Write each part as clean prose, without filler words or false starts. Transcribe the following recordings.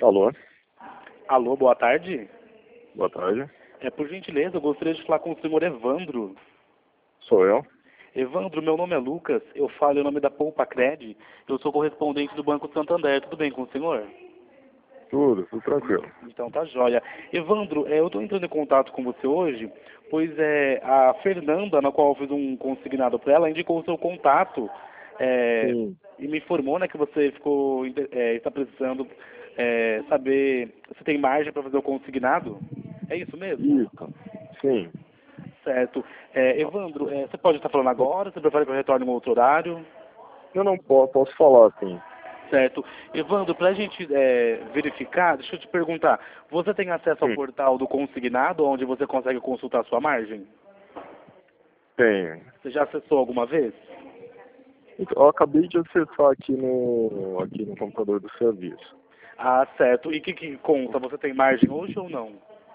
Alô, Alô, boa tarde. boa tarde. Por gentileza, eu gostaria de falar com o senhor Evandro. Sou eu. Evandro, meu nome é Lucas, eu falo em nome da Poupa Cred, eu sou correspondente do Banco Santander, tudo bem com o senhor? Tudo tranquilo. Então tá joia. Evandro, eu estou entrando em contato com você hoje, pois a Fernanda, na qual eu fiz um consignado para ela, indicou o seu contato Sim, e me informou, né, que você está precisando saber se tem margem para fazer o consignado. É isso mesmo? isso. Sim. Certo. Evandro, você pode estar falando agora? Você prefere que eu retorne em um outro horário? Eu não posso falar, sim. Certo. Evandro, para a gente verificar, deixa eu te perguntar, você tem acesso ao Sim, portal do consignado, onde você consegue consultar a sua margem? tenho. Você já acessou alguma vez? Então, eu acabei de acessar aqui no computador do serviço. Ah, certo. E o que conta? Você tem margem hoje ou não?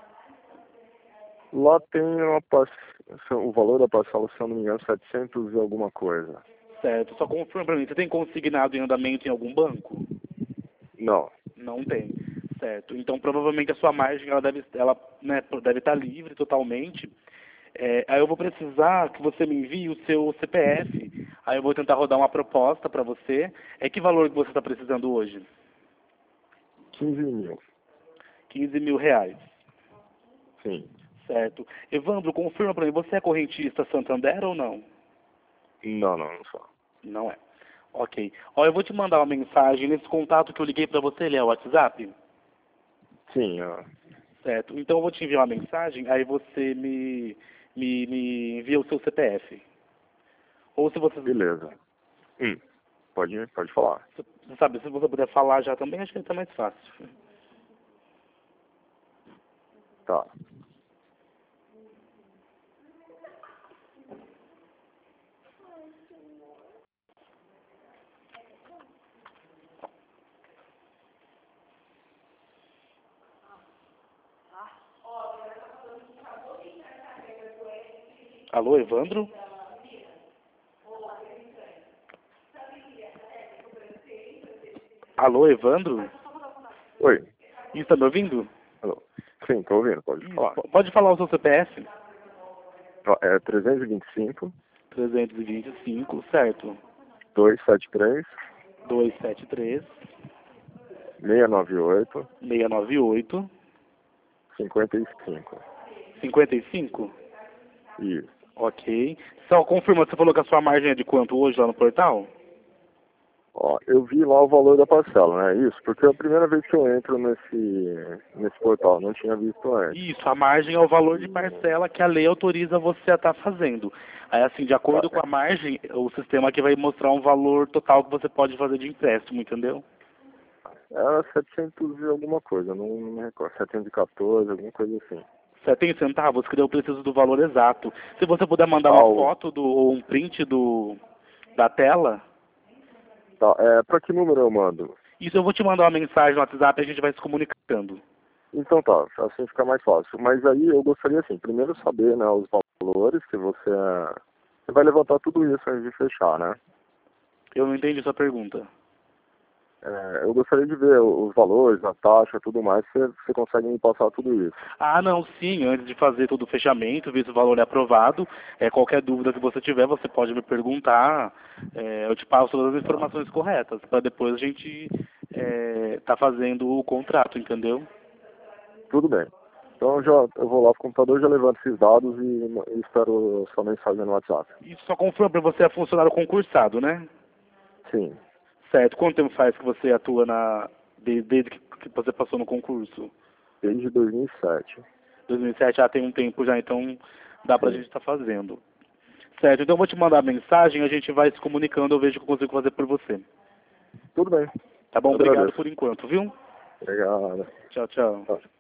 Lá tem o valor da parcela, se eu não me engano, 700 e alguma coisa. Certo. Só confirma para mim, você tem consignado em andamento em algum banco? Não. Não tem. Certo. Então, provavelmente a sua margem deve estar livre totalmente. Aí eu vou precisar que você me envie o seu CPF. Aí eu vou tentar rodar uma proposta para você. Que valor que você está precisando hoje? 15 mil. 15 mil reais. Sim. Certo. Evandro, confirma para mim, você é correntista Santander ou não? Não sou. Não é. Ok. Ó, eu vou te mandar uma mensagem nesse contato que eu liguei para você, ele é o WhatsApp? Sim, Certo. Então eu vou te enviar uma mensagem, aí você me envia o seu CPF. Ou se você, beleza. Pode falar. você sabe, se você puder falar já também, acho que está mais fácil. Tá. Alô, Evandro? Alô, Evandro? Oi. Isso, está me ouvindo? Alô. Sim, tô ouvindo, pode Isso. falar. Pode falar o seu CPF? Ó, é 325 325, certo. 273 273 698 698 55. 55. Isso. Ok. Só confirma, você falou que a sua margem é de quanto hoje lá no portal? Ó, eu vi lá o valor da parcela, né? Isso, porque é a primeira vez que eu entro nesse portal, não tinha visto antes. Isso, a margem é o valor de parcela que a lei autoriza você a estar fazendo. Aí, assim, de Tá, acordo com a margem, o sistema aqui vai mostrar um valor total que você pode fazer de empréstimo, entendeu? era 700 e alguma coisa, não me recordo, 714, alguma coisa assim. 70 centavos, que daí eu preciso do valor exato. Se você puder mandar uma Ah, foto ou um print da tela, tá, pra que número eu mando? isso eu vou te mandar uma mensagem no WhatsApp e a gente vai se comunicando. Então tá, assim fica mais fácil. Mas aí eu gostaria, assim, primeiro saber, né, os valores que você vai levantar tudo isso antes de fechar, né? Eu não entendi sua pergunta. Eu gostaria de ver os valores, a taxa, tudo mais, se você consegue me passar tudo isso. Ah, não, sim, antes de fazer todo o fechamento, ver se o valor é aprovado, qualquer dúvida que você tiver, você pode me perguntar, eu te passo todas as Tá? informações corretas, para depois a gente tá fazendo o contrato, entendeu? Tudo bem. Então eu vou lá pro computador, já levanto esses dados e espero sua mensagem no WhatsApp. Isso só confirma para você é funcionário concursado, né? Sim, Certo. Quanto tempo faz que você atua desde que você passou no concurso? desde 2007. 2007, tem um tempo já, então dá pra Sim, gente estar fazendo. Certo, então eu vou te mandar a mensagem, a gente vai se comunicando, eu vejo o que eu consigo fazer por você. tudo bem. Tá bom? Eu Obrigado agradeço. por enquanto, viu? Obrigado. Tchau, tchau. Tá.